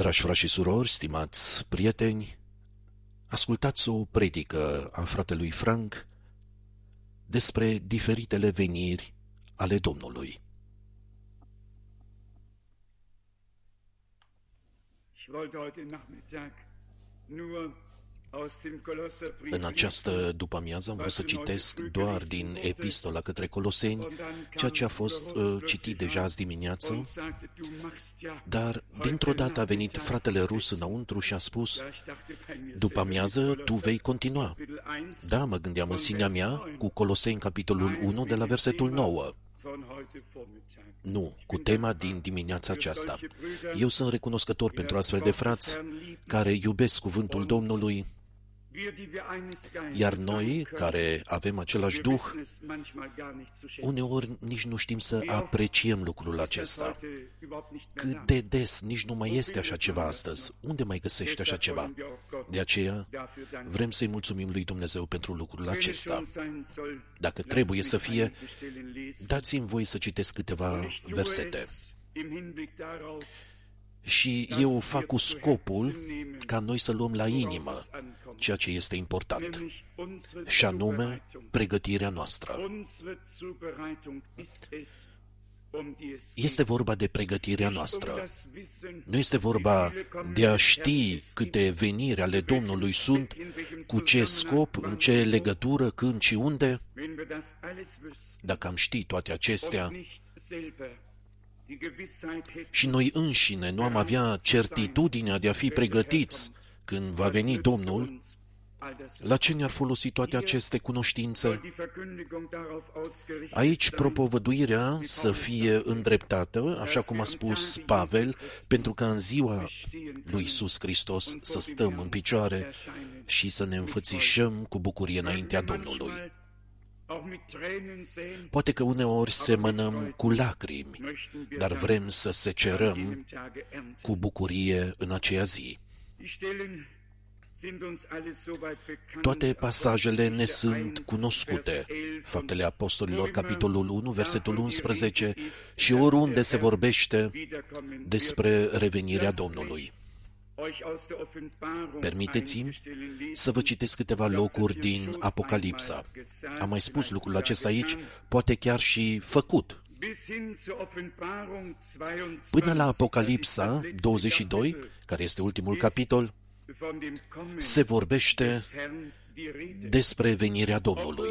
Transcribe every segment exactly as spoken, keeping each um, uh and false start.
Dragi frați și surori, stimați prieteni, ascultați o predică a fratelui Frank despre diferitele veniri ale Domnului. În această după-amiază am vrut să citesc doar din epistola către Coloseni, ceea ce a fost uh, citit deja azi dimineață, dar dintr-o dată a venit fratele rus înăuntru și a spus: după-amiază tu vei continua. Da, mă gândeam în sinea mea cu Coloseni capitolul unu de la versetul nouă. Nu, cu tema din dimineața aceasta. Eu sunt recunoscător pentru astfel de frați care iubesc cuvântul Domnului, iar noi, care avem același Duh, uneori nici nu știm să apreciem lucrul acesta. Cât de des nici nu mai este așa ceva astăzi. Unde mai găsești așa ceva? De aceea vrem să-i mulțumim lui Dumnezeu pentru lucrul acesta. Dacă trebuie să fie, dați-mi voie să citesc câteva versete. Și eu fac cu scopul ca noi să luăm la inimă ceea ce este important, și anume pregătirea noastră. Este vorba de pregătirea noastră. Nu este vorba de a ști câte veniri ale Domnului sunt, cu ce scop, în ce legătură, când și unde. Dacă am ști toate acestea și noi înșine nu am avea certitudinea de a fi pregătiți când va veni Domnul, la ce ne-ar folosi toate aceste cunoștințe? Aici propovăduirea să fie îndreptată, așa cum a spus Pavel, pentru că în ziua lui Iisus Hristos să stăm în picioare și să ne înfățișăm cu bucurie înaintea Domnului. Poate că uneori semănăm cu lacrimi, dar vrem să secerăm cu bucurie în aceea zi. Toate pasajele ne sunt cunoscute. Faptele Apostolilor, capitolul unu, versetul unsprezece, și oriunde se vorbește despre revenirea Domnului. Permiteți-mi să vă citesc câteva locuri din Apocalipsa. Am mai spus lucrul acesta aici, poate chiar și făcut. Până la Apocalipsa douăzeci și doi, care este ultimul capitol, se vorbește despre venirea Domnului.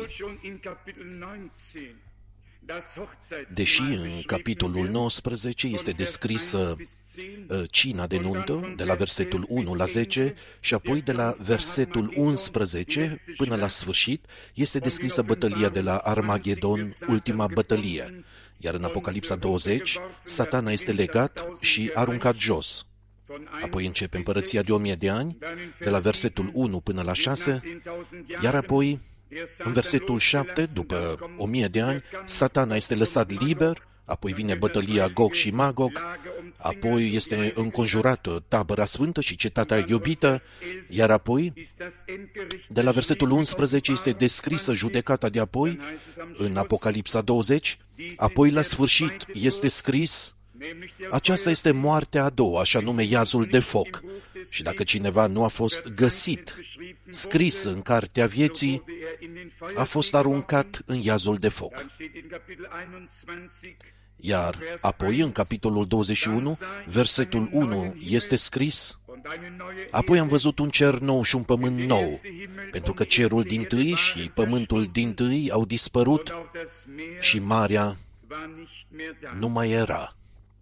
Deși în capitolul nouăsprezece este descrisă cina de nuntă, de la versetul unu la zece, și apoi de la versetul unsprezece până la sfârșit, este descrisă bătălia de la Armagedon, ultima bătălie. Iar în Apocalipsa douăzeci, Satana este legat și aruncat jos. Apoi începe împărăția de o mie de ani, de la versetul unu până la șase, iar apoi, în versetul șapte, după o mie de ani, Satana este lăsat liber, apoi vine bătălia Gog și Magog, apoi este înconjurată tabăra sfântă și cetatea iubită, iar apoi, de la versetul unsprezece, este descrisă judecata de apoi, în Apocalipsa douăzeci, apoi la sfârșit este scris: aceasta este moartea a doua, așa nume iazul de foc. Și dacă cineva nu a fost găsit, scris în cartea vieții, a fost aruncat în iazul de foc. Iar apoi, în capitolul douăzeci și unu, versetul unu, este scris: apoi am văzut un cer nou și un pământ nou, pentru că cerul dintâi și pământul dintâi au dispărut și marea nu mai era.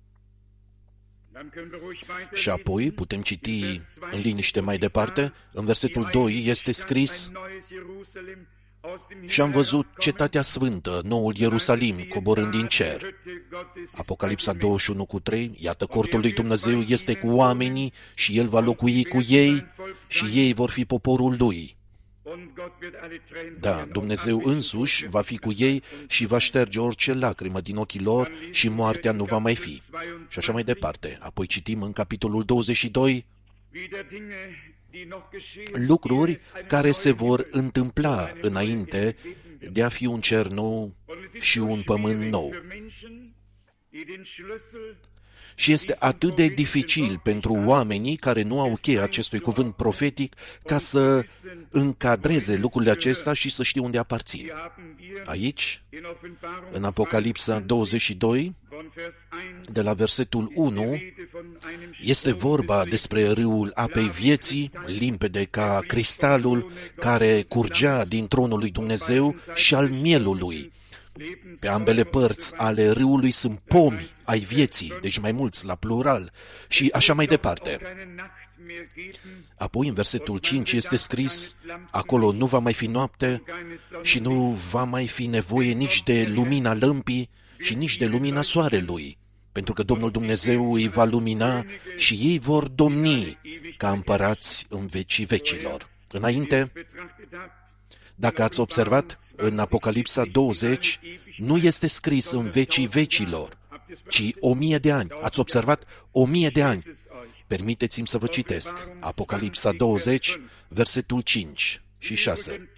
Și apoi putem citi în liniște mai departe, în versetul doi este scris: și am văzut cetatea sfântă, noul Ierusalim, coborând din cer. Apocalipsa douăzeci și unu cu trei, iată cortul lui Dumnezeu este cu oamenii și El va locui cu ei și ei vor fi poporul Lui. Da, Dumnezeu însuși va fi cu ei și va șterge orice lacrimă din ochii lor și moartea nu va mai fi. Și așa mai departe. Apoi citim în capitolul douăzeci și doi lucruri care se vor întâmpla înainte de a fi un cer nou și un pământ nou. Și este atât de dificil pentru oamenii care nu au cheia acestui cuvânt profetic ca să încadreze lucrurile acestea și să știe unde aparțin. Aici, în Apocalipsa douăzeci și doi, de la versetul unu, este vorba despre râul apei vieții, limpede ca cristalul, care curgea din tronul lui Dumnezeu și al mielului. Pe ambele părți ale râului sunt pomi ai vieții, deci mai mulți la plural, și așa mai departe. Apoi, în versetul cinci este scris, acolo nu va mai fi noapte și nu va mai fi nevoie nici de lumina lămpii și nici de lumina soarelui, pentru că Domnul Dumnezeu îi va lumina și ei vor domni ca împărați în vecii vecilor. Înainte, dacă ați observat, în Apocalipsa douăzeci nu este scris în vecii vecilor, ci o mie de ani. Ați observat? O mie de ani. Permiteți-mi să vă citesc. Apocalipsa douăzeci, versetul cinci și șase.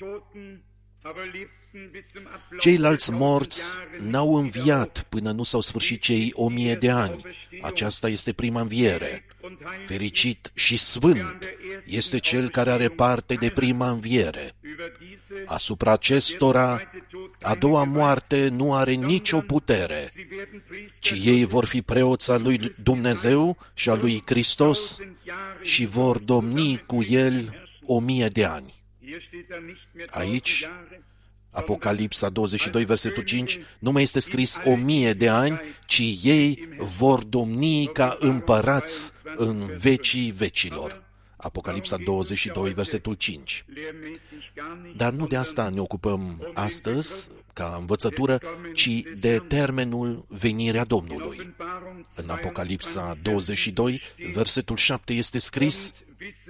Ceilalți morți n-au înviat până nu s-au sfârșit cei o mie de ani. Aceasta este prima înviere. Fericit și sfânt este cel care are parte de prima înviere. Asupra acestora, a doua moarte nu are nicio putere, ci ei vor fi preoți al lui Dumnezeu și al lui Hristos și vor domni cu el o mie de ani. Aici, Apocalipsa douăzeci și doi, versetul cinci, nu mai este scris o mie de ani, ci ei vor domni ca împărați în vecii vecilor. Apocalipsa douăzeci și doi, versetul cinci. Dar nu de asta ne ocupăm astăzi, ca învățătură, ci de termenul venirea Domnului. În Apocalipsa douăzeci și doi, versetul șapte este scris,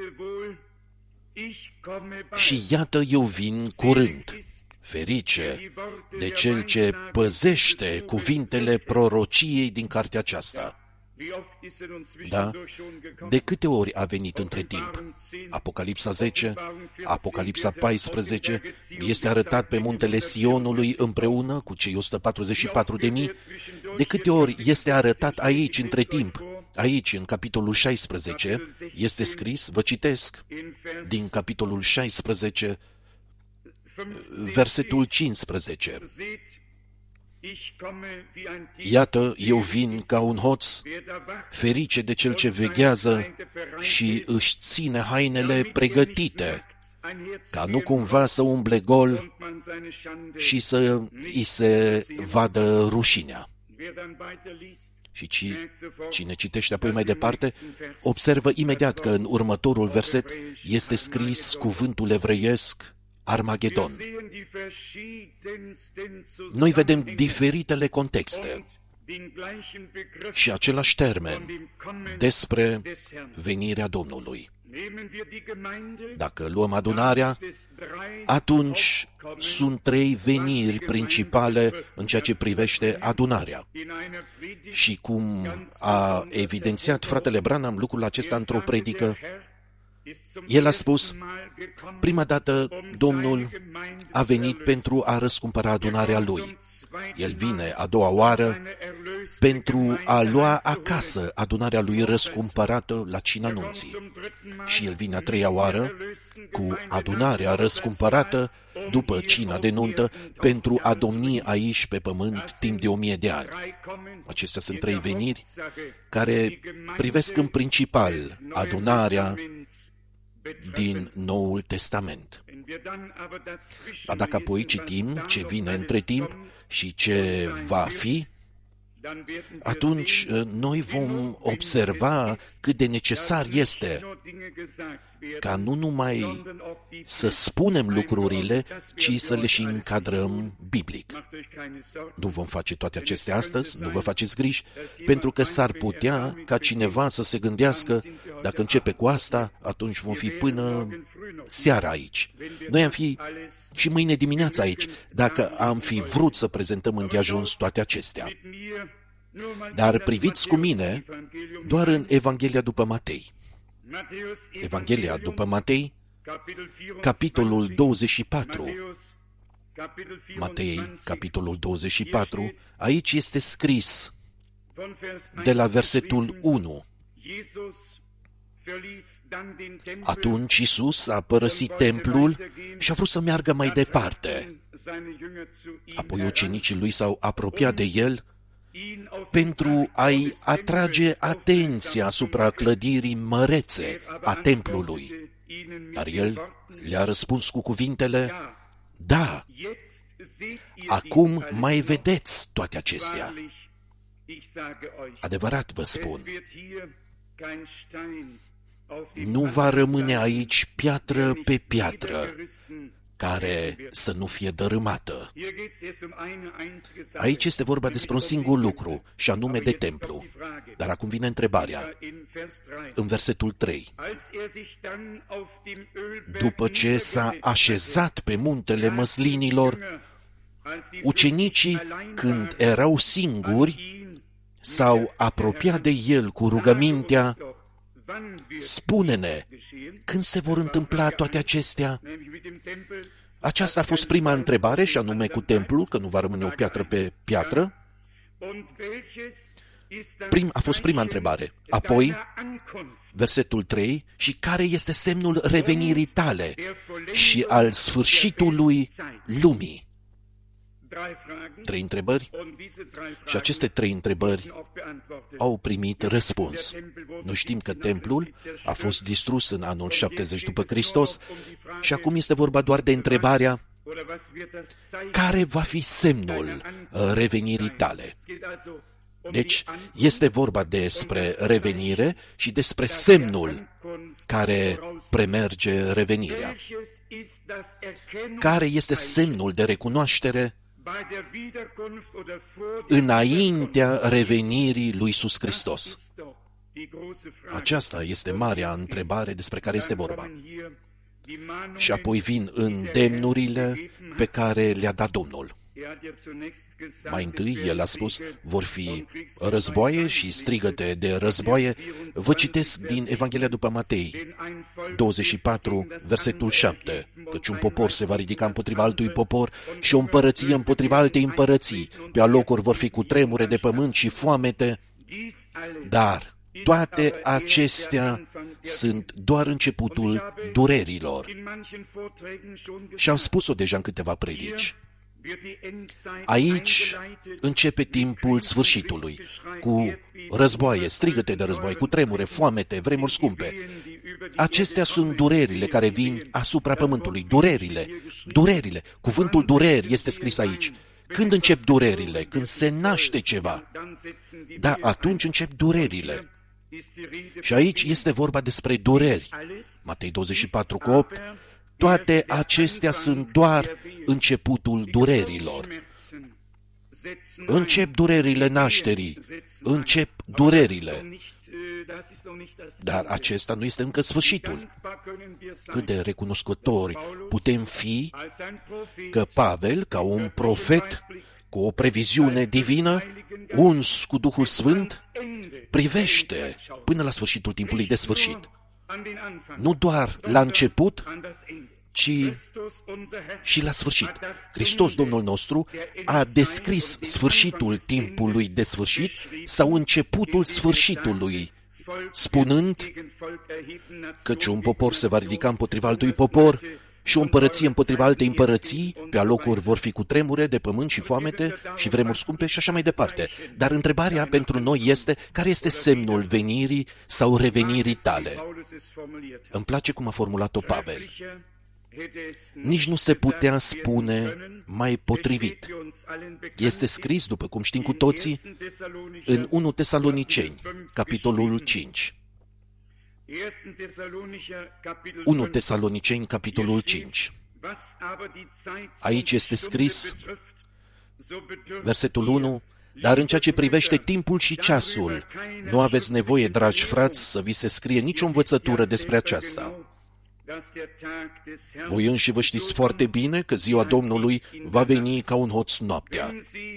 și iată eu vin curând. Ferice de cel ce păzește cuvintele prorociei din cartea aceasta. Da? De câte ori a venit între timp? Apocalipsa zece, Apocalipsa paisprezece, este arătat pe muntele Sionului împreună cu cei o sută patruzeci și patru de mii. De câte ori este arătat aici între timp? Aici, în capitolul șaisprezece, este scris, vă citesc, din capitolul șaisprezece, versetul cincisprezece. Iată, eu vin ca un hoț, ferice de cel ce veghează și își ține hainele pregătite, ca nu cumva să umble gol și să îi se vadă rușinea. Și cine citește apoi mai departe, observă imediat că în următorul verset este scris cuvântul evreiesc Armagedon. Noi vedem diferitele contexte și același termen despre venirea Domnului. Dacă luăm adunarea, atunci sunt trei veniri principale în ceea ce privește adunarea. Și cum a evidențiat fratele Branham lucrul acesta într-o predică, el a spus, prima dată Domnul a venit pentru a răscumpăra adunarea Lui. El vine a doua oară pentru a lua acasă adunarea Lui răscumpărată la cina nunții. Și El vine a treia oară cu adunarea răscumpărată după cina de nuntă pentru a domni aici pe pământ timp de o mie de ani. Acestea sunt trei veniri care privesc în principal adunarea din Noul Testament. Dar dacă apoi citim ce vine între timp și ce va fi, atunci noi vom observa cât de necesar este ca nu numai să spunem lucrurile, ci să le și încadrăm biblic. Nu vom face toate acestea astăzi, nu vă faceți griji, pentru că s-ar putea ca cineva să se gândească, dacă începe cu asta, atunci vom fi până seara aici. Noi am fi și mâine dimineața aici, dacă am fi vrut să prezentăm îndeajuns toate acestea. Dar priviți cu mine doar în Evanghelia după Matei. Evanghelia după Matei, capitolul douăzeci și patru. Matei, capitolul douăzeci și patru, aici este scris, de la versetul unu. Atunci Iisus a părăsit templul și a vrut să meargă mai departe. Apoi ucenicii lui s-au apropiat de el pentru a-i atrage atenția asupra clădirii mărețe a templului. Dar el le-a răspuns cu cuvintele: da, acum mai vedeți toate acestea. Adevărat vă spun, nu va rămâne aici piatră pe piatră care să nu fie dărâmată. Aici este vorba despre un singur lucru, și anume de templu. Dar acum vine întrebarea. În versetul trei. După ce s-a așezat pe muntele măslinilor, ucenicii, când erau singuri, s-au apropiat de el cu rugămintea: spune-ne, când se vor întâmpla toate acestea? Aceasta a fost prima întrebare, și anume cu templul, că nu va rămâne o piatră pe piatră. Prim, a fost prima întrebare. Apoi, versetul trei, și care este semnul revenirii tale și al sfârșitului lumii? Trei întrebări, și aceste trei întrebări au primit răspuns. Noi știm că templul a fost distrus în anul șaptezeci după Hristos și acum este vorba doar de întrebarea: care va fi semnul revenirii tale? Deci, este vorba despre revenire și despre semnul care premerge revenirea. Care este semnul de recunoaștere înaintea revenirii lui Iisus Hristos? Aceasta este marea întrebare despre care este vorba. Și apoi vin îndemnurile pe care le-a dat Domnul. Mai întâi, el a spus: vor fi războaie și strigăte de războaie. Vă citesc din Evanghelia după Matei, douăzeci și patru, versetul șapte. Căci un popor se va ridica împotriva altui popor și o împărăție împotriva altei împărății. Pe alocuri vor fi cutremure de pământ și foamete, dar toate acestea sunt doar începutul durerilor. Și am spus-o deja în câteva predici. Aici începe timpul sfârșitului, cu războaie, strigăte de războaie, cu tremure, foamete, vremuri scumpe. Acestea sunt durerile care vin asupra pământului. Durerile, durerile. Cuvântul dureri este scris aici. Când încep durerile? Când se naște ceva. Da, atunci încep durerile. Și aici este vorba despre dureri. Matei douăzeci și patru cu opt. Toate acestea sunt doar începutul durerilor. Încep durerile nașterii, încep durerile. Dar acesta nu este încă sfârșitul. Cât de recunoscători putem fi că Pavel, ca un profet cu o previziune divină, uns cu Duhul Sfânt, privește până la sfârșitul timpului de sfârșit. Nu doar la început, ci și la sfârșit. Hristos, Domnul nostru, a descris sfârșitul timpului de sfârșit sau începutul sfârșitului, spunând: căci un popor se va ridica împotriva altui popor și o împărăție împotriva altei împărății, pe alocuri vor fi cutremure de pământ și foamete și vremuri scumpe și așa mai departe. Dar întrebarea pentru noi este: care este semnul venirii sau revenirii tale? Îmi place cum a formulat-o Pavel. Nici nu se putea spune mai potrivit. Este scris, după cum știm cu toții, în unu Tesaloniceni, capitolul cinci. unu Tesaloniceni, capitolul cinci. Aici este scris, versetul unu: dar în ceea ce privește timpul și ceasul, nu aveți nevoie, dragi frați, să vi se scrie nicio învățătură despre aceasta. Voi înși vă știți foarte bine că ziua Domnului va veni ca un hoț noaptea.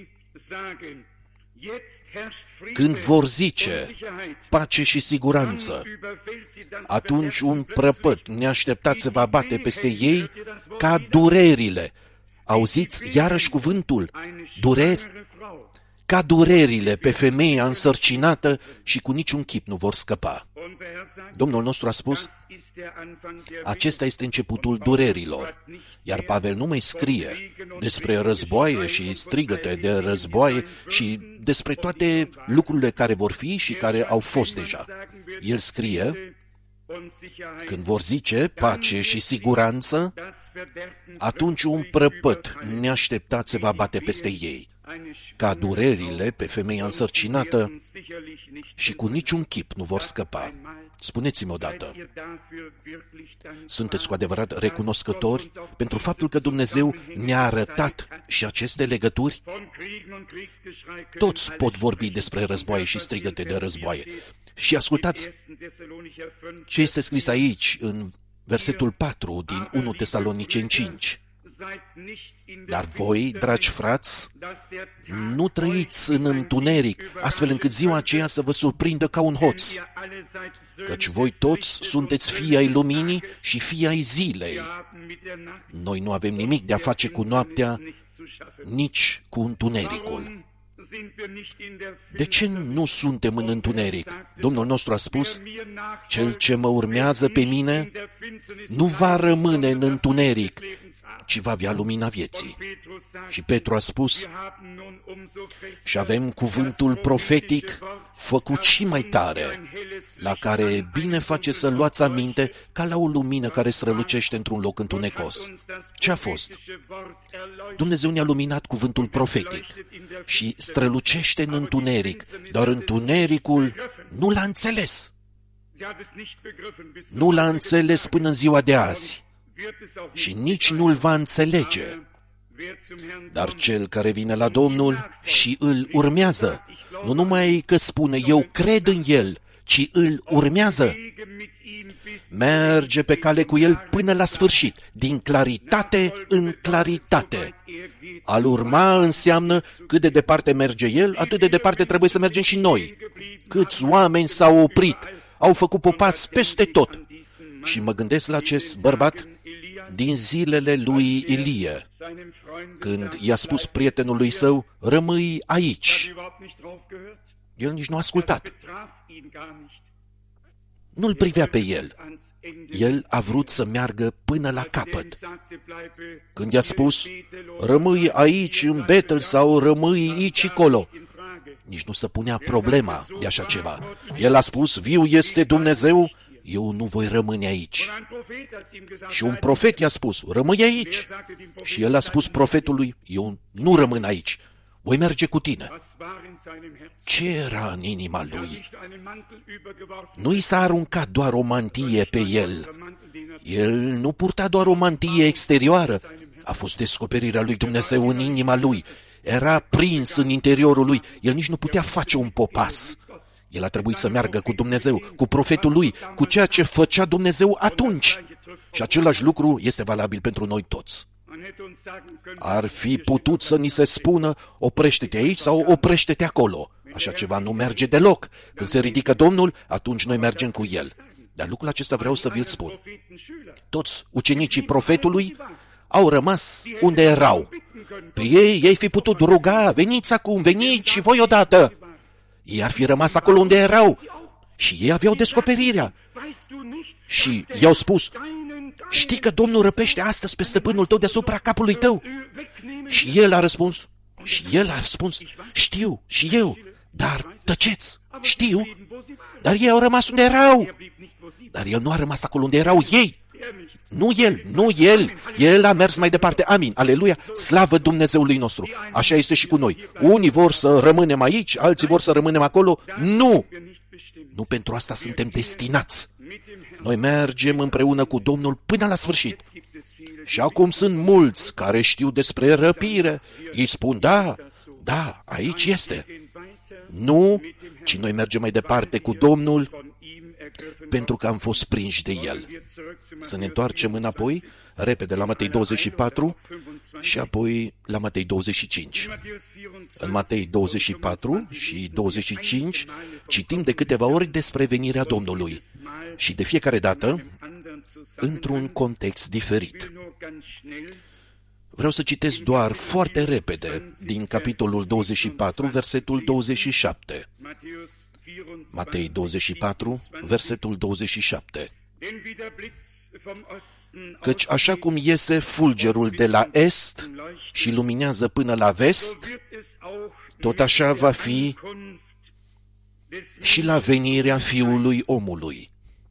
Când vor zice pace și siguranță, atunci un prăpăd neașteptat se va bate peste ei ca durerile. Auziți iarăși cuvântul dureri? ca durerile pe femeia însărcinată și cu niciun chip nu vor scăpa. Domnul nostru a spus, acesta este începutul durerilor, iar Pavel nu mai scrie despre războaie și strigăte de războaie și despre toate lucrurile care vor fi și care au fost deja. El scrie, când vor zice pace și siguranță, atunci un prăpăt neașteptat se va bate peste ei, ca durerile pe femeia însărcinată și cu niciun chip nu vor scăpa. Spuneți-mi odată, sunteți cu adevărat recunoscători pentru faptul că Dumnezeu ne-a arătat și aceste legături? Toți pot vorbi despre războaie și strigăte de războaie. Și ascultați ce este scris aici în versetul patru din unu Tesaloniceni cinci. Dar voi, dragi frați, nu trăiți în întuneric, astfel încât ziua aceea să vă surprindă ca un hoț, căci voi toți sunteți fii ai luminii și fii ai zilei. Noi nu avem nimic de a face cu noaptea, nici cu întunericul. De ce nu suntem în întuneric? Domnul nostru a spus, cel ce mă urmează pe mine nu va rămâne în întuneric, ci va avea lumina vieții. Și Petru a spus, și avem cuvântul profetic făcut și mai tare, la care bine face să luați aminte ca la o lumină care strălucește într-un loc întunecos. Ce a fost? Dumnezeu ne-a luminat cuvântul profetic și strălucește în întuneric, dar întunericul nu l-a înțeles. Nu l-a înțeles până în ziua de azi și nici nu-l va înțelege. Dar cel care vine la Domnul și îl urmează, nu numai că spune eu cred în el, ci îl urmează, merge pe cale cu el până la sfârșit, din claritate în claritate. A-l urma înseamnă cât de departe merge el, atât de departe trebuie să mergem și noi. Câți oameni s-au oprit, au făcut popas peste tot. Și mă gândesc la acest bărbat din zilele lui Ilie, când i-a spus prietenului său, rămâi aici. El nici nu a ascultat. Nu-l privea pe el. El a vrut să meargă până la capăt. Când i-a spus, rămâi aici în Betel sau rămâi aici colo, nici nu se punea problema de așa ceva. El a spus, viu este Dumnezeu, eu nu voi rămâne aici. Și un profet i-a spus, rămâi aici. Și el a spus profetului, eu nu rămân aici, voi merge cu tine. Ce era în inima lui? Nu i s-a aruncat doar o mantie pe el. El nu purta doar o mantie exterioară. A fost descoperirea lui Dumnezeu în inima lui. Era prins în interiorul lui. El nici nu putea face un popas. El a trebuit să meargă cu Dumnezeu, cu profetul lui, cu ceea ce făcea Dumnezeu atunci. Și același lucru este valabil pentru noi toți. Ar fi putut să ni se spună, oprește-te aici sau oprește-te acolo. Așa ceva nu merge deloc. Când se ridică Domnul, atunci noi mergem cu El. Dar lucrul acesta vreau să vi-l spun. Toți ucenicii profetului au rămas unde erau. Pe ei, ei fi putut ruga, veniți acum, veniți și voi odată. Ei ar fi rămas acolo unde erau și ei aveau descoperirea. Și i-au spus, știi că Domnul răpește astăzi pe stăpânul tău deasupra capului tău? Și el a răspuns, și el a răspuns, știu, și eu, dar tăceți, știu. Dar ei au rămas unde erau. Dar el nu a rămas acolo unde erau ei. Nu el, nu el, el a mers mai departe. Amin, aleluia, slavă Dumnezeului nostru. Așa este și cu noi. Unii vor să rămânem aici, alții vor să rămânem acolo. Nu! Nu pentru asta suntem destinați. Noi mergem împreună cu Domnul până la sfârșit. Și acum sunt mulți care știu despre răpire. Ei spun, da, da, aici este. Nu, ci noi mergem mai departe cu Domnul pentru că am fost prinși de El. Să ne întoarcem înapoi, repede, la Matei douăzeci și patru și apoi la Matei douăzeci și cinci. În Matei douăzeci și patru și douăzeci și cinci citim de câteva ori despre venirea Domnului și de fiecare dată într-un context diferit. Vreau să citesc doar foarte repede din capitolul douăzeci și patru, versetul douăzeci și șapte. Matei douăzeci și patru, versetul douăzeci și șapte. Căci așa cum iese fulgerul de la est și luminează până la vest, tot așa va fi și la venirea Fiului Omului.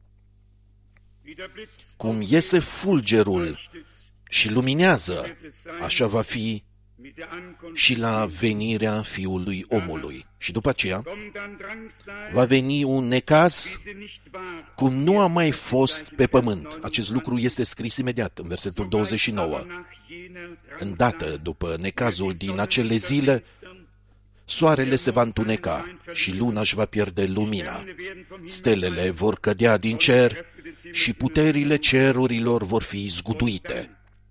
Cum iese fulgerul și luminează, așa va fi și la venirea Fiului Omului. Și după aceea va veni un necaz cum nu a mai fost pe pământ. Acest lucru este scris imediat în versetul douăzeci și nouă. Îndată după necazul din acele zile, soarele se va întuneca și luna își va pierde lumina. Stelele vor cădea din cer și puterile cerurilor vor fi zguduite.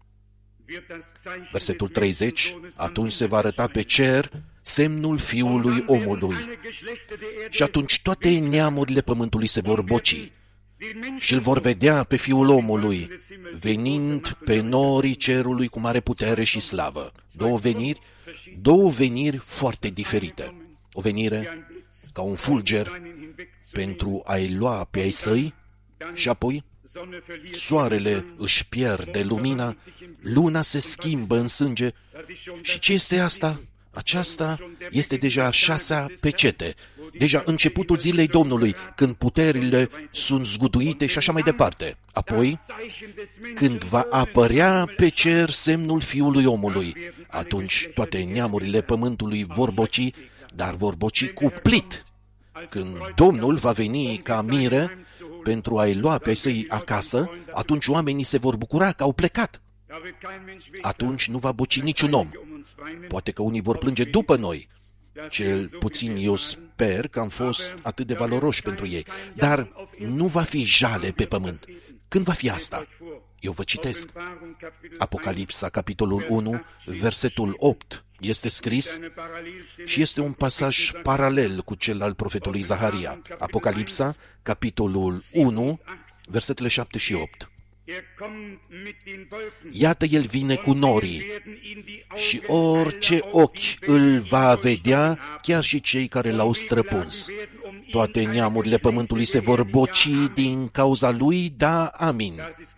Versetul treizeci, atunci se va arăta pe cer semnul Fiului Omului. Și atunci toate neamurile pământului se vor boci și îl vor vedea pe Fiul Omului, venind pe norii cerului cu mare putere și slavă. Două veniri, două veniri foarte diferite. O venire ca un fulger pentru a-i lua pe ai săi și apoi soarele își pierde lumina, luna se schimbă în sânge. Și ce este asta? Aceasta este deja a șasea pecete, deja începutul zilei Domnului, când puterile sunt zguduite și așa mai departe. Apoi, când va apărea pe cer semnul Fiului Omului, atunci toate neamurile pământului vor boci, dar vor boci cuplit. Când Domnul va veni ca mire pentru a-i lua pe săi acasă, atunci oamenii se vor bucura că au plecat. Atunci nu va boci niciun om. Poate că unii vor plânge după noi. Cel puțin eu sper că am fost atât de valoroși pentru ei. Dar nu va fi jale pe pământ. Când va fi asta? Eu vă citesc. Apocalipsa, capitolul unu, versetul opt. Este scris și este un pasaj paralel cu cel al profetului Zaharia. Apocalipsa, capitolul unu, versetele șapte și opt. Iată, el vine cu norii și orice ochi îl va vedea, chiar și cei care l-au străpuns. Toate neamurile pământului se vor boci din cauza lui, da, amin.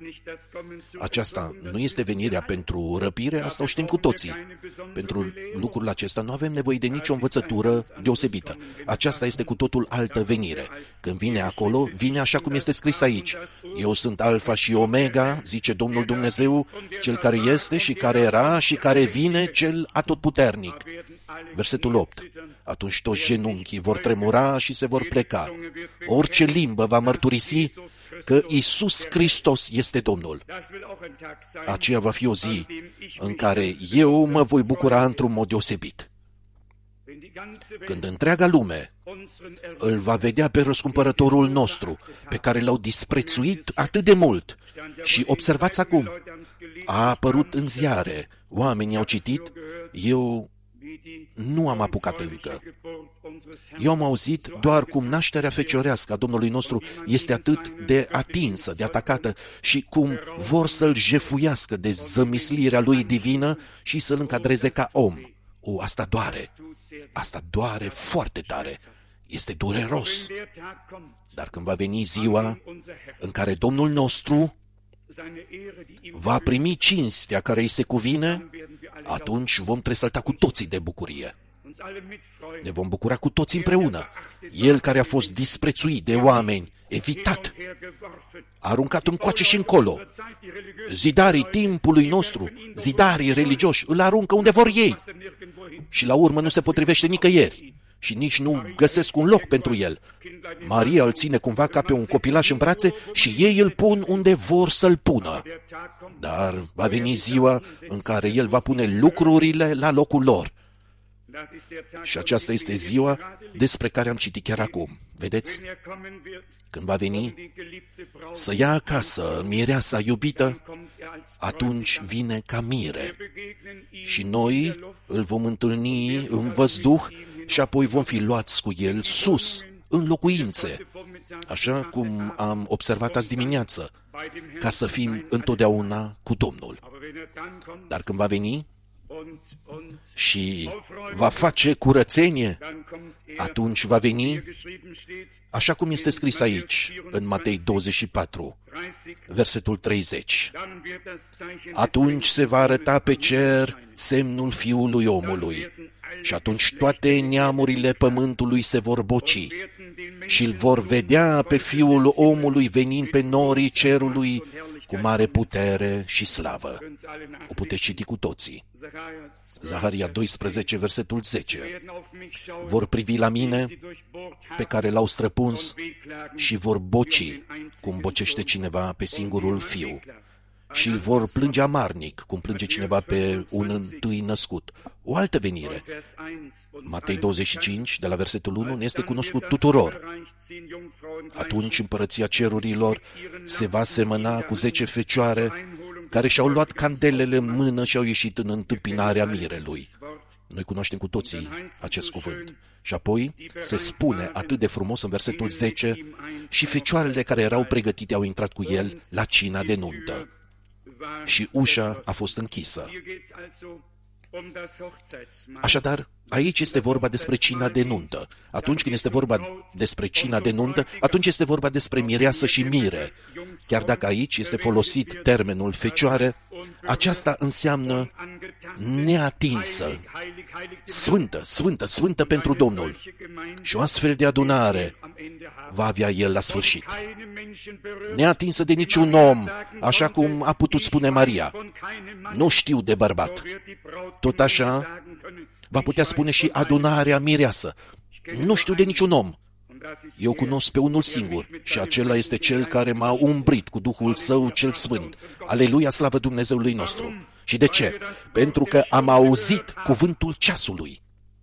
Aceasta nu este venirea pentru răpire, asta o știm cu toții. Pentru lucrul acesta nu avem nevoie de nicio învățătură deosebită. Aceasta este cu totul altă venire. Când vine acolo, vine așa cum este scris aici. Eu sunt Alfa și Omega, zice Domnul Dumnezeu, cel care este și care era și care vine, cel atotputernic. Versetul opt. Atunci toți genunchii vor tremura și se vor pleca. Orice limbă va mărturisi că Iisus Hristos este Domnul. Aceea va fi o zi în care eu mă voi bucura într-un mod deosebit. Când întreaga lume îl va vedea pe răscumpărătorul nostru, pe care l-au disprețuit atât de mult. Și observați acum, a apărut în ziare, oamenii au citit, eu nu am apucat încă. Eu am auzit doar cum nașterea feciorească a Domnului nostru este atât de atinsă, de atacată și cum vor să-l jefuiască de zămislirea lui divină și să-l încadreze ca om. O, asta doare. Asta doare foarte tare. Este dureros. Dar când va veni ziua în care Domnul nostru va primi cinstea care îi se cuvine, atunci vom tresălta cu toții de bucurie. Ne vom bucura cu toți împreună. El care a fost disprețuit de oameni, evitat, aruncat încoace și încolo. Zidarii timpului nostru, zidarii religioși, îl aruncă unde vor ei. Și la urmă nu se potrivește nicăieri. Și nici nu găsesc un loc pentru el. Maria îl ține cumva ca pe un copilaș în brațe și ei îl pun unde vor să-l pună. Dar va veni ziua în care el va pune lucrurile la locul lor. Și aceasta este ziua despre care am citit chiar acum. Vedeți? Când va veni să ia acasă mireasa iubită, atunci vine ca mire. Și noi îl vom întâlni în văzduh și apoi vom fi luați cu el sus, în locuințe, așa cum am observat azi dimineață, ca să fim întotdeauna cu Domnul. Dar când va veni și va face curățenie, atunci va veni, așa cum este scris aici, în Matei douăzeci și patru, versetul treizeci. Atunci se va arăta pe cer semnul Fiului Omului și atunci toate neamurile pământului se vor boci și îl vor vedea pe Fiul Omului venind pe norii cerului cu mare putere și slavă. O puteți citi cu toții. Zaharia doisprezece, versetul zece. Vor privi la mine, pe care l-au străpuns, și vor boci, cum bocește cineva pe singurul fiu. Și îl vor plânge amarnic, cum plânge cineva pe un întâi născut. O altă venire. Matei douăzeci și cinci, de la versetul unu, ne este cunoscut tuturor. Atunci împărăția cerurilor se va semăna cu zece fecioare care și-au luat candelele în mână și au ieșit în întâmpinarea mirelui. Noi cunoaștem cu toții acest cuvânt. Și apoi se spune atât de frumos în versetul zece, și fecioarele care erau pregătite au intrat cu el la cina de nuntă. Și ușa a fost închisă. Așadar, aici este vorba despre cina de nuntă. Atunci când este vorba despre cina de nuntă, atunci este vorba despre mireasă și mire. Chiar dacă aici este folosit termenul fecioare, aceasta înseamnă neatinsă, sfântă, sfântă, sfântă pentru Domnul. Și o astfel de adunare va avea el la sfârșit. Neatinsă de niciun om, așa cum a putut spune Maria. Nu știu de bărbat. Tot așa va putea spune și adunarea mireasă. Nu știu de niciun om. Eu cunosc pe unul singur și acela este cel care m-a umbrit cu Duhul Său cel Sfânt. Aleluia, slavă Dumnezeului nostru. Și de ce? Pentru că am auzit cuvântul ceasului,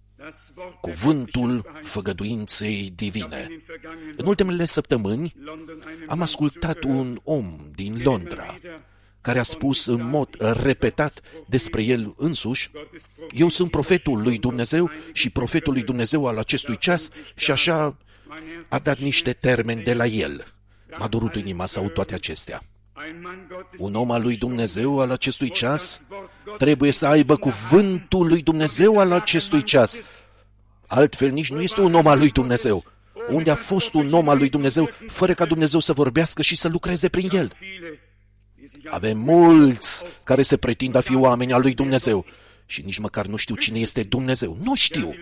cuvântul făgăduinței divine. În ultimele săptămâni am ascultat un om din Londra care a spus în mod repetat despre el însuși: eu sunt profetul lui Dumnezeu și profetul lui Dumnezeu al acestui ceas, și așa a dat niște termeni de la el. M-a durut inima să aud toate acestea. Un om al lui Dumnezeu al acestui ceas trebuie să aibă cuvântul lui Dumnezeu al acestui ceas. Altfel nici nu este un om al lui Dumnezeu. Unde a fost un om al lui Dumnezeu fără ca Dumnezeu să vorbească și să lucreze prin el? Avem mulți care se pretind a fi oameni al lui Dumnezeu și nici măcar nu știu cine este Dumnezeu. Nu știu.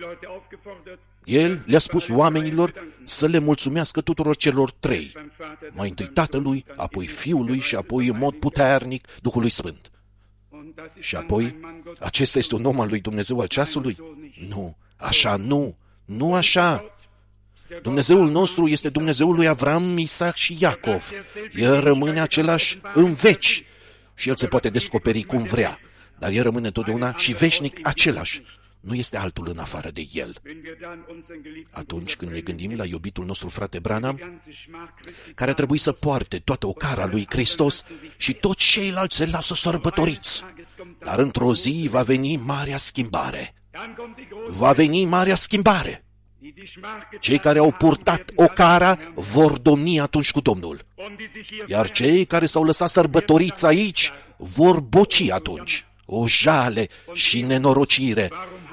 El le-a spus oamenilor să le mulțumească tuturor celor trei. Mai întâi Tatălui, apoi Fiului și apoi în mod puternic Duhului Sfânt. Și apoi, acesta este un om al lui Dumnezeu al ceasului? Nu, așa nu, nu așa. Dumnezeul nostru este Dumnezeul lui Avram, Isaac și Iacov. El rămâne același în veci și el se poate descoperi cum vrea, dar el rămâne totdeauna și veșnic același. Nu este altul în afară de el. Atunci când ne gândim la iubitul nostru frate Branham, care a trebuit să poarte toată ocara lui Hristos și toți ceilalți se lasă sărbătoriți, dar într-o zi va veni marea schimbare. Va veni marea schimbare. Cei care au purtat ocara vor domni atunci cu Domnul, iar cei care s-au lăsat sărbătoriți aici vor boci atunci. O jale și nenorocire.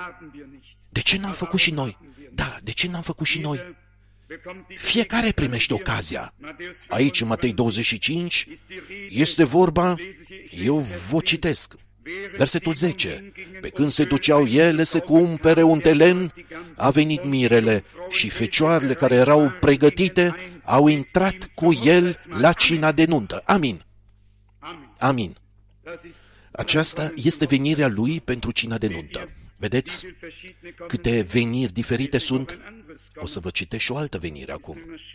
De ce n-am făcut și noi? Da, de ce n-am făcut și noi? Fiecare primește ocazia. Aici, în Matei douăzeci și cinci, este vorba, eu vă citesc, versetul zece. Pe când se duceau ele să cumpere un telen, a venit mirele și fecioarele care erau pregătite au intrat cu el la cina de nuntă. Amin. Amin. Aceasta este venirea lui pentru cina de nuntă. Vedeți câte veniri diferite sunt? O să vă citesc și o altă venire acum.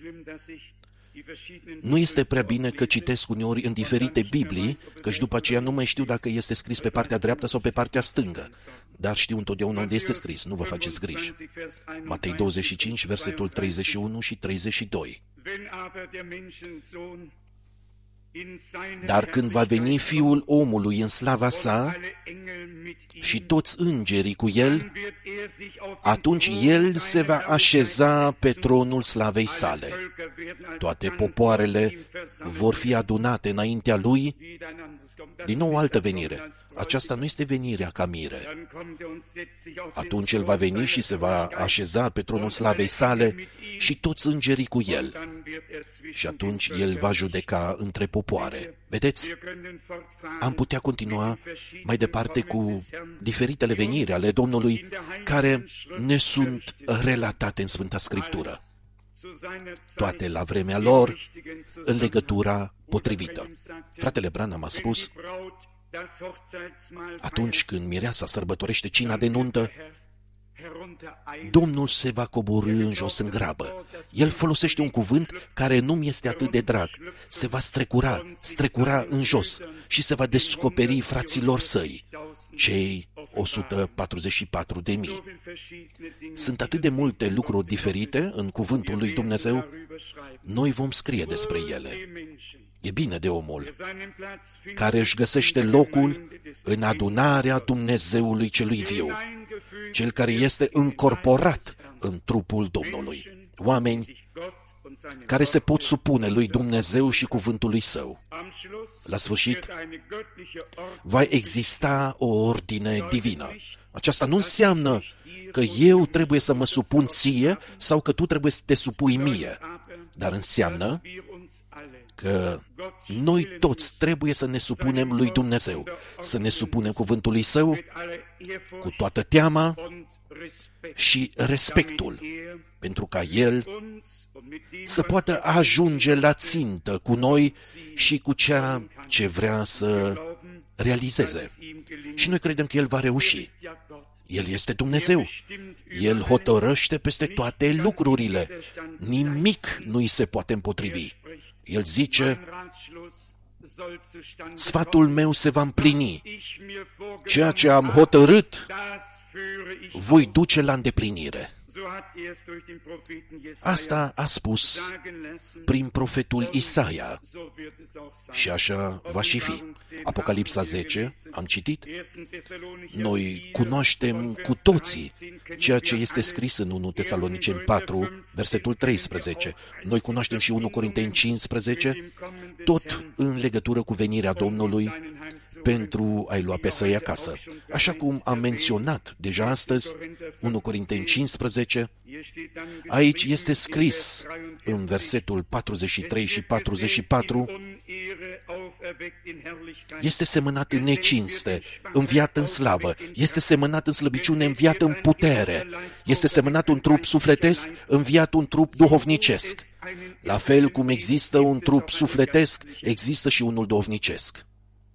Nu este prea bine că citesc uneori în diferite Biblii, căci după aceea nu mai știu dacă este scris pe partea dreaptă sau pe partea stângă. Dar știu întotdeauna unde este scris, nu vă faceți griji. Matei douăzeci și cinci, versetul treizeci și unu și treizeci și doi. Dar când va veni Fiul omului în slava sa și toți îngerii cu el, atunci el se va așeza pe tronul slavei sale. Toate popoarele vor fi adunate înaintea lui. Din nou o altă venire. Aceasta nu este venirea ca mire. Atunci el va veni și se va așeza pe tronul slavei sale și toți îngerii cu el. Și atunci el va judeca între popoare. Vedeți? Am putea continua mai departe cu diferitele veniri ale Domnului care ne sunt relatate în Sfânta Scriptură. Toate la vremea lor, în legătura potrivită. Fratele Branham a spus, atunci când mireasa sărbătorește cina de nuntă, Domnul se va coborî în jos în grabă. El folosește un cuvânt care nu-mi este atât de drag. Se va strecura, strecura în jos și se va descoperi fraților săi, cei o sută patruzeci și patru de mii. Sunt atât de multe lucruri diferite în cuvântul lui Dumnezeu, noi vom scrie despre ele. E bine de omul care își găsește locul în adunarea Dumnezeului celui viu, cel care este încorporat în trupul Domnului. Oameni care se pot supune lui Dumnezeu și cuvântului său. La sfârșit, va exista o ordine divină. Aceasta nu înseamnă că eu trebuie să mă supun ție sau că tu trebuie să te supui mie, dar înseamnă că noi toți trebuie să ne supunem lui Dumnezeu, să ne supunem cuvântului său cu toată teama și respectul, pentru ca El să poată ajunge la țintă cu noi și cu ceea ce vrea să realizeze. Și noi credem că El va reuși. El este Dumnezeu. El hotărăște peste toate lucrurile. Nimic nu îi se poate împotrivi. El zice, sfatul meu se va împlini. Ceea ce am hotărât, voi duce la îndeplinire. Asta a spus prin profetul Isaia și așa va și fi. Apocalipsa zece, am citit, noi cunoaștem cu toții ceea ce este scris în unu Tesaloniceni patru, versetul treisprezece. Noi cunoaștem și unu Corinteni cincisprezece, tot în legătură cu venirea Domnului pentru a-i lua pe săi acasă. Așa cum am menționat deja astăzi, unu Corinteni cincisprezece, aici este scris în versetul patruzeci și trei și patruzeci și patru, este semănat în necinste, înviat în slavă, este semănat în slăbiciune, înviat în putere, este semănat un trup sufletesc, înviat un trup duhovnicesc. La fel cum există un trup sufletesc, există și unul duhovnicesc.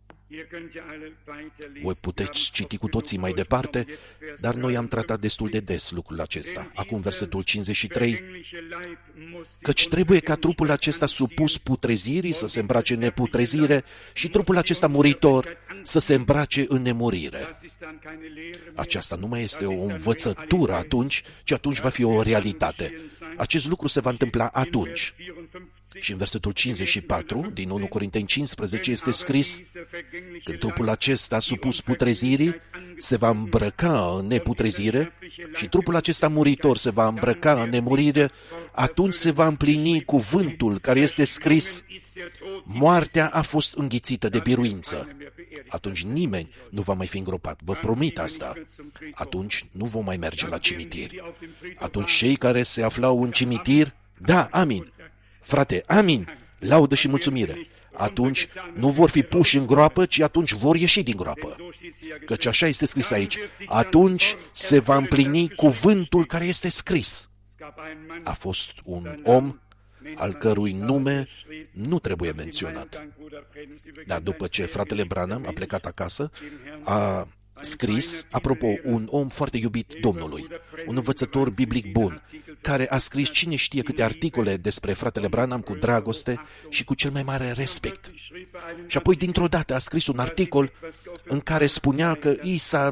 Voi puteți citi cu toții mai departe, dar noi am tratat destul de des lucrul acesta. Acum versetul cincizeci și trei, căci trebuie ca trupul acesta supus putrezirii să se îmbrace în neputrezire și trupul acesta muritor să se îmbrace în nemurire. Aceasta nu mai este o învățătură atunci, ci atunci va fi o realitate. Acest lucru se va întâmpla atunci. Și în versetul cincizeci și patru din unu Corinteni cincisprezece este scris, când trupul acesta supus putrezirii se va îmbrăca în neputrezire și trupul acesta muritor se va îmbrăca în nemurire, atunci se va împlini cuvântul care este scris, moartea a fost înghițită de biruință. Atunci nimeni nu va mai fi îngropat. Vă promit asta. Atunci nu vom mai merge la cimitir. Atunci cei care se aflau în cimitir, da, amin. Frate, amin, laudă și mulțumire. Atunci nu vor fi puși în groapă, ci atunci vor ieși din groapă. Căci așa este scris aici. Atunci se va împlini cuvântul care este scris. A fost un om al cărui nume nu trebuie menționat. Dar după ce fratele Branham a plecat acasă, a scris, apropo, un om foarte iubit Domnului, un învățător biblic bun, care a scris cine știe câte articole despre fratele Branham cu dragoste și cu cel mai mare respect. Și apoi, dintr-o dată, a scris un articol în care spunea că i s-a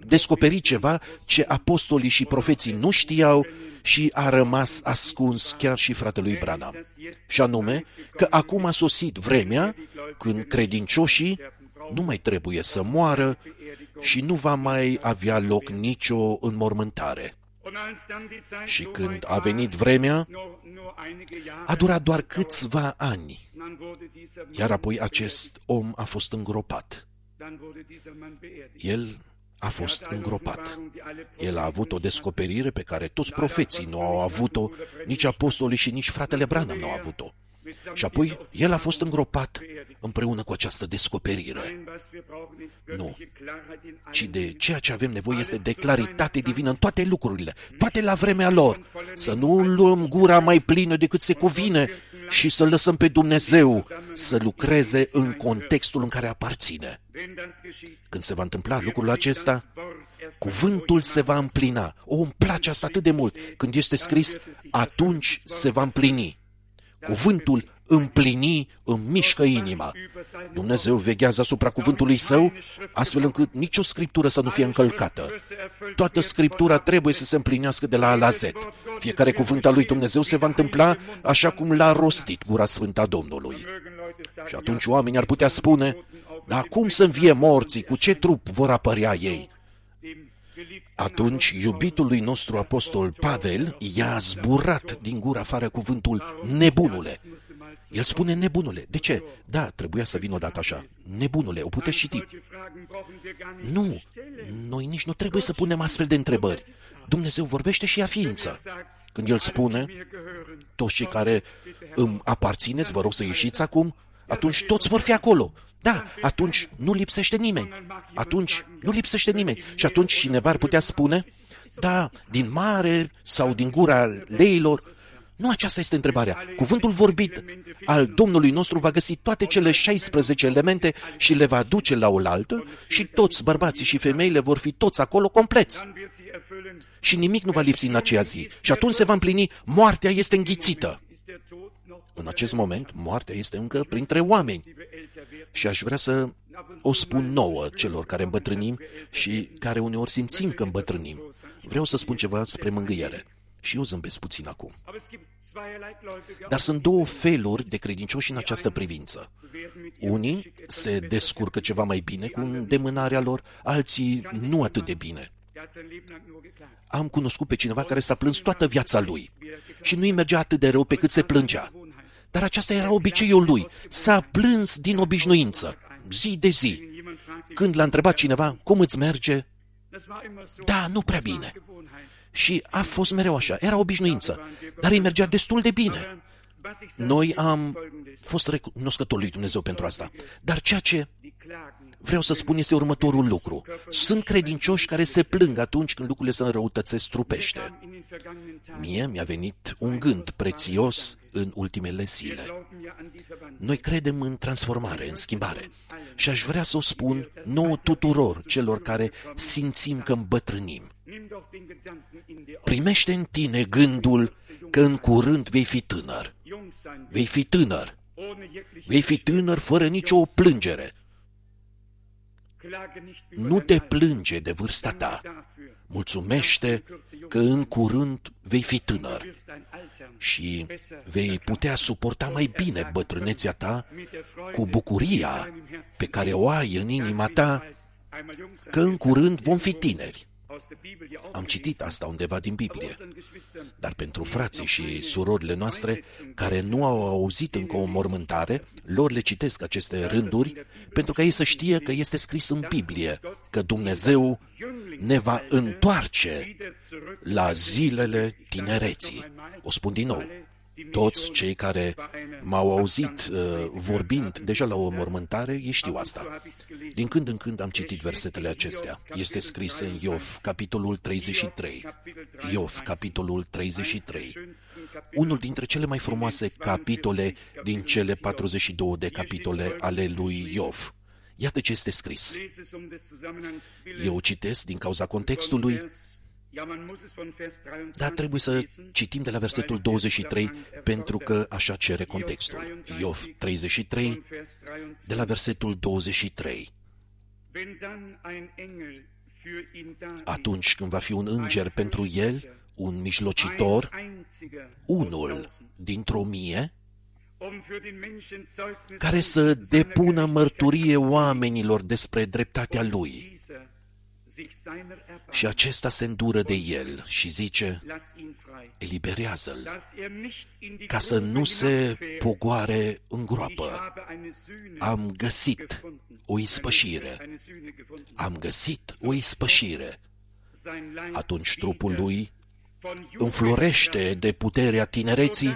descoperi ceva ce apostolii și profeții nu știau și a rămas ascuns chiar și fratelui Branham. Și anume că acum a sosit vremea când credincioșii nu mai trebuie să moară și nu va mai avea loc nicio înmormântare. Și când a venit vremea, a durat doar câțiva ani, iar apoi acest om a fost îngropat. El a fost îngropat. El a avut o descoperire pe care toți profeții nu au avut-o, nici apostolii și nici fratele Branham nu au avut-o. Și apoi el a fost îngropat împreună cu această descoperire. Nu, ci de ceea ce avem nevoie este de claritate divină în toate lucrurile, toate la vremea lor. Să nu luăm gura mai plină decât se cuvine și să lăsăm pe Dumnezeu să lucreze în contextul în care aparține. Când se va întâmpla lucrul acesta, cuvântul se va împlina. O, îmi place asta atât de mult. Când este scris, atunci se va împlini. Cuvântul împlini îmi mișcă inima. Dumnezeu veghează asupra cuvântului său, astfel încât nicio scriptură să nu fie încălcată. Toată scriptura trebuie să se împlinească de la A la Z. Fiecare cuvânt al lui Dumnezeu se va întâmpla așa cum l-a rostit gura sfântă a Domnului. Și atunci oamenii ar putea spune, dar cum să învie morții, cu ce trup vor apărea ei? Atunci, iubitului nostru apostol Pavel i-a zburat din gură afară cuvântul nebunule. El spune nebunule. De ce? Da, trebuia să vină odată așa. Nebunule, o puteți citi. Nu, noi nici nu trebuie să punem astfel de întrebări. Dumnezeu vorbește și ia ființă. Când El spune, toți cei care îmi aparțineți, vă rog să ieșiți acum, atunci toți vor fi acolo. Da, atunci nu lipsește nimeni. Atunci nu lipsește nimeni. Și atunci cineva ar putea spune, da, din mare sau din gura leilor. Nu aceasta este întrebarea. Cuvântul vorbit al Domnului nostru va găsi toate cele șaisprezece elemente și le va duce la oaltă și toți bărbații și femeile vor fi toți acolo compleți. Și nimic nu va lipsi în aceea zi. Și atunci se va împlini, moartea este înghițită. În acest moment, moartea este încă printre oameni. Și aș vrea să o spun nouă celor care îmbătrânim și care uneori simțim că îmbătrânim. Vreau să spun ceva spre mângâiere. Și eu zâmbesc puțin acum. Dar sunt două feluri de credincioși în această privință. Unii se descurcă ceva mai bine cu îndemânarea lor, alții nu atât de bine. Am cunoscut pe cineva care s-a plâns toată viața lui și nu-i mergea atât de rău pe cât se plângea. Dar aceasta era obiceiul lui. S-a plâns din obișnuință, zi de zi. Când l-a întrebat cineva, cum îți merge? Da, nu prea bine. Și a fost mereu așa, era obișnuință, dar îi mergea destul de bine. Noi am fost recunoscători lui Dumnezeu pentru asta. Dar ceea ce vreau să spun este următorul lucru. Sunt credincioși care se plâng atunci când lucrurile se înrăutățesc trupește. Mie mi-a venit un gând prețios în ultimele zile. Noi credem în transformare, în schimbare. Și aș vrea să o spun nouă tuturor celor care simțim că îmbătrânim. Primește în tine gândul că în curând vei fi tânăr. Vei fi tânăr. Vei fi tânăr fără nicio plângere. Nu te plânge de vârsta ta. Mulțumește că în curând vei fi tânăr și vei putea suporta mai bine bătrânețea ta cu bucuria pe care o ai în inima ta că în curând vom fi tineri. Am citit asta undeva din Biblie, dar pentru frații și surorile noastre care nu au auzit încă o mormântare, lor le citesc aceste rânduri pentru ca ei să știe că este scris în Biblie că Dumnezeu ne va întoarce la zilele tinereții. O spun din nou. Toți cei care m-au auzit uh, vorbind deja la o mormântare, ei știu asta. Din când în când am citit versetele acestea. Este scris în Iov, capitolul treizeci și trei. Iov, capitolul treizeci și trei. Unul dintre cele mai frumoase capitole din cele patruzeci și două de capitole ale lui Iov. Iată ce este scris. Eu citesc din cauza contextului, dar trebuie să citim de la versetul douăzeci și trei, pentru că așa cere contextul. Iov treizeci și trei, de la versetul douăzeci și trei. atunci când va fi un înger pentru el, un mijlocitor, unul dintr-o mie, care să depună mărturie oamenilor despre dreptatea lui. Și acesta se îndură de el și zice, eliberează-l, ca să nu se pogoare în groapă. Am găsit o ispășire. Am găsit o ispășire. Atunci trupul lui înflorește de puterea tinereții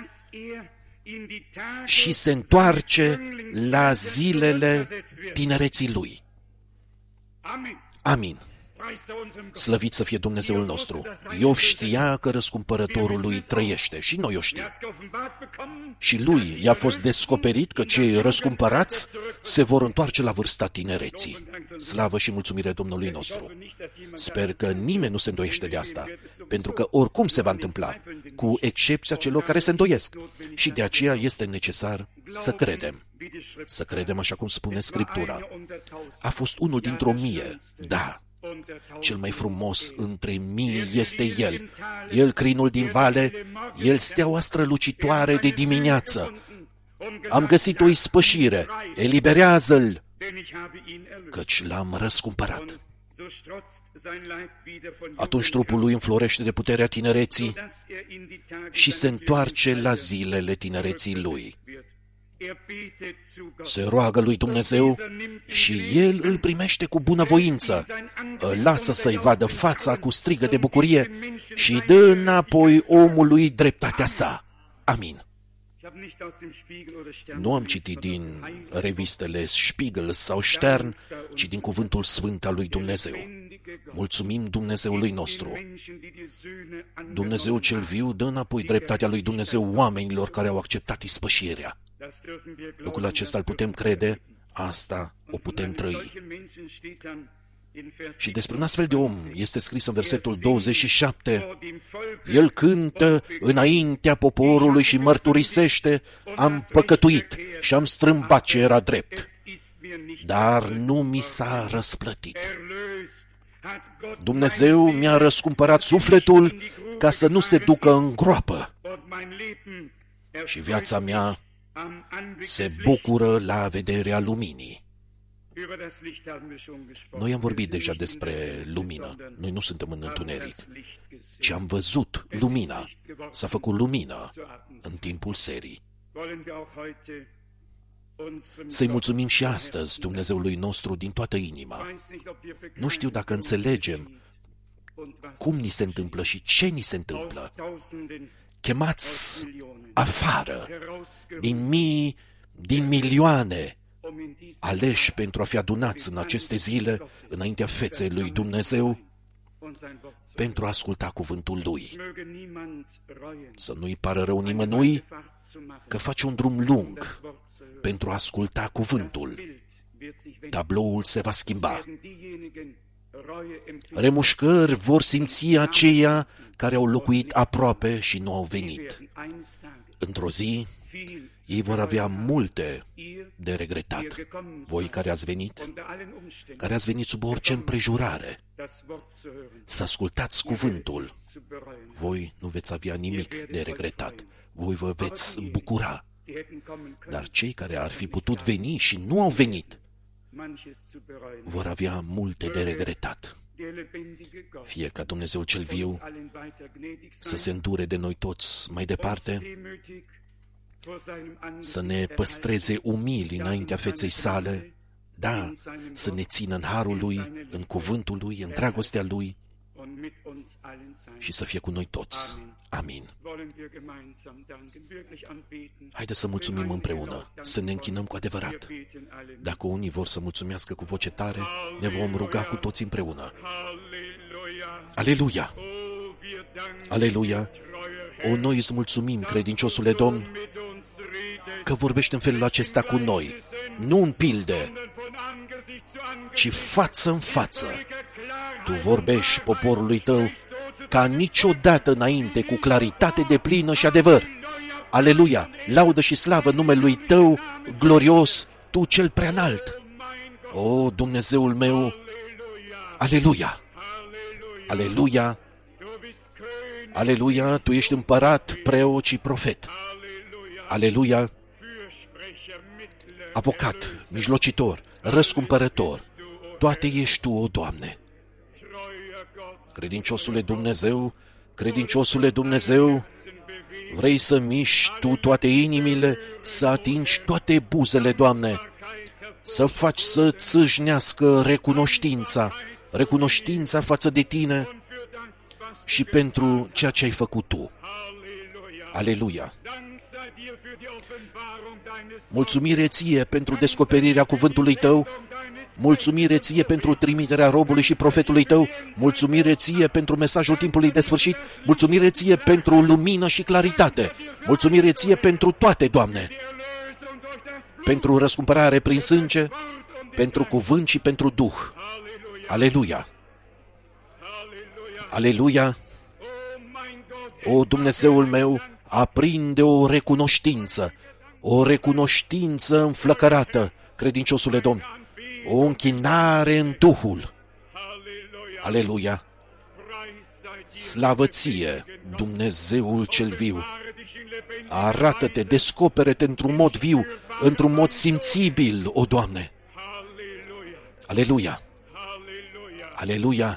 și se întoarce la zilele tinereții lui. Amin. Slăvit să fie Dumnezeul nostru. Iov știa că răscumpărătorul lui trăiește și noi o știm. Și lui i-a fost descoperit că cei răscumpărați se vor întoarce la vârsta tinereții. Slavă și mulțumire Domnului nostru. Sper că nimeni nu se îndoiește de asta, pentru că oricum se va întâmpla, cu excepția celor care se îndoiesc. Și de aceea este necesar să credem. Să credem așa cum spune Scriptura. A fost unul dintr-o mie, da. Cel mai frumos între mii este El. El crinul din vale, El steaua strălucitoare de dimineață. Am găsit o ispășire, eliberează-l, căci l-am răscumpărat. Atunci trupul lui înflorește de puterea tinereții și se întoarce la zilele tinereții lui. Se roagă lui Dumnezeu și El îl primește cu bunăvoință, îl lasă să-i vadă fața cu strigă de bucurie și dă înapoi omului dreptatea sa. Amin. Nu am citit din revistele Spiegel sau Stern, ci din cuvântul sfânt al lui Dumnezeu. Mulțumim Dumnezeului nostru. Dumnezeu cel viu dă înapoi dreptatea lui Dumnezeu oamenilor care au acceptat ispășirea. Lucrul acesta îl putem crede, asta o putem trăi. Și despre un astfel de om este scris în versetul douăzeci și șapte, el cântă înaintea poporului și mărturisește, am păcătuit și am strâmbat ce era drept, dar nu mi s-a răsplătit. Dumnezeu mi-a răscumpărat sufletul ca să nu se ducă în groapă și viața mea se bucură la vederea luminii. Noi am vorbit deja despre lumină. Noi nu suntem în întuneric, ci am văzut lumina. S-a făcut lumină în timpul serii. Să-i mulțumim și astăzi Dumnezeului nostru din toată inima. Nu știu dacă înțelegem cum ni se întâmplă și ce ni se întâmplă. Chemați afară din mii, din milioane, aleși pentru a fi adunați în aceste zile înaintea feței lui Dumnezeu pentru a asculta cuvântul Lui. Să nu-i pară rău nimănui că face un drum lung pentru a asculta cuvântul. Tabloul se va schimba. Remușcări vor simți aceia care au locuit aproape și nu au venit. Într-o zi, ei vor avea multe de regretat. Voi care ați venit, care ați venit sub orice împrejurare, să ascultați cuvântul, voi nu veți avea nimic de regretat. Voi vă veți bucura. Dar cei care ar fi putut veni și nu au venit, vor avea multe de regretat. Fie ca Dumnezeu cel viu să se îndure de noi toți mai departe, să ne păstreze umili înaintea feței sale, da, să ne țină în harul Lui, în cuvântul Lui, în dragostea Lui și să fie cu noi toți. Amin. Haideți să mulțumim împreună, să ne închinăm cu adevărat. Dacă unii vor să mulțumească cu voce tare, ne vom ruga cu toți împreună. Aleluia! Aleluia! O, noi îți mulțumim, credinciosule Domn, că vorbești în felul acesta cu noi, nu în pilde, ci față în față. Tu vorbești poporului tău ca niciodată înainte, cu claritate deplină și adevăr. Aleluia! Laudă și slavă numelui tău glorios, tu cel preanalt. O, Dumnezeul meu! Aleluia! Aleluia! Aleluia! Tu ești împărat, preot și profet. Aleluia! Avocat, mijlocitor, răscumpărător, toate ești Tu, o Doamne. Credinciosule Dumnezeu, credinciosule Dumnezeu, vrei să miști Tu toate inimile, să atingi toate buzele, Doamne, să faci să țâșnească recunoștința, recunoștința față de Tine și pentru ceea ce ai făcut Tu. Aleluia! Mulțumire Ție pentru descoperirea cuvântului Tău, mulțumire Ție pentru trimiterea robului și profetului Tău, mulțumire Ție pentru mesajul timpului de sfârșit, mulțumire Ție pentru lumină și claritate, mulțumire Ție pentru toate, Doamne, pentru răscumpărare prin sânge, pentru cuvânt și pentru Duh. Aleluia! Aleluia! O, Dumnezeul meu, aprinde o recunoștință, o recunoștință înflăcărată, credinciosule Domn, o închinare în Duhul. Aleluia! Slavă Ție, Dumnezeul cel viu! Arată-te, descopere-te într-un mod viu, într-un mod simțibil, o Doamne! Aleluia! Aleluia!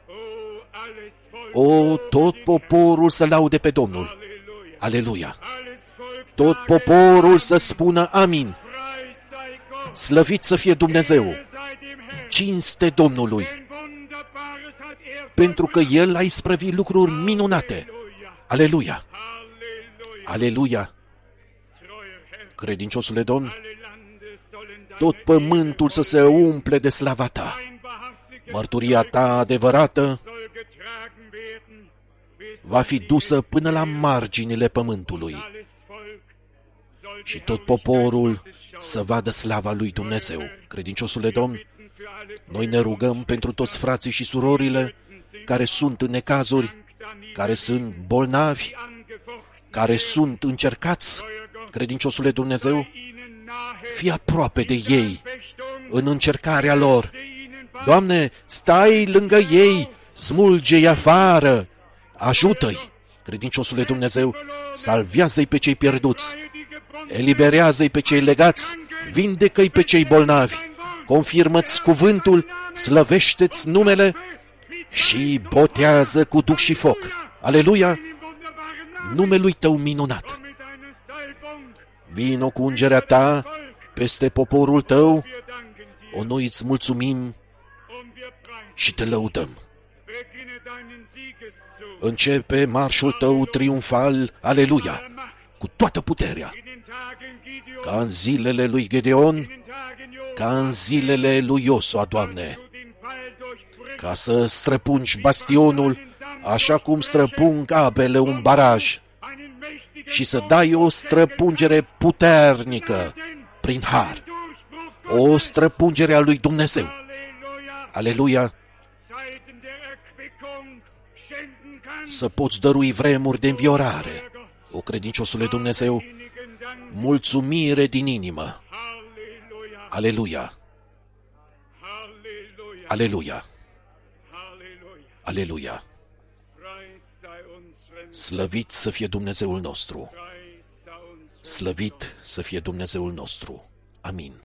O, tot poporul să laude pe Domnul! Aleluia! Tot poporul să spună amin! Slăvit să fie Dumnezeu! Cinste Domnului! Pentru că El a isprăvit lucruri minunate! Aleluia! Aleluia! Credinciosule Domn, tot pământul să se umple de slava Ta! Mărturia Ta adevărată va fi dusă până la marginile pământului și tot poporul să vadă slava lui Dumnezeu. Credinciosule Domn, noi ne rugăm pentru toți frații și surorile care sunt în necazuri, care sunt bolnavi, care sunt încercați. Credinciosule Dumnezeu, fii aproape de ei în încercarea lor. Doamne, stai lângă ei, smulge-i afară, ajută-i. Credinciosule Dumnezeu, salvează-i pe cei pierduți, eliberează-i pe cei legați, vindecă-i pe cei bolnavi, confirmă-ți cuvântul, slăvește-ți numele și botează cu duh și foc. Aleluia! Numelui Tău minunat. Vino cu ungerea Ta peste poporul Tău, o noi îți mulțumim și Te lăudăm. Începe marșul Tău triumfal, aleluia, cu toată puterea, ca în zilele lui Gedeon, ca în zilele lui Iosua, Doamne, ca să străpungi bastionul, așa cum străpung apele un baraj, și să dai o străpungere puternică prin har, o străpungere a lui Dumnezeu. Aleluia! Să poți dărui vremuri de înviorare, o credinciosule Dumnezeu, mulțumire din inimă. Aleluia! Aleluia! Aleluia! Slăvit să fie Dumnezeul nostru! Slăvit să fie Dumnezeul nostru! Amin!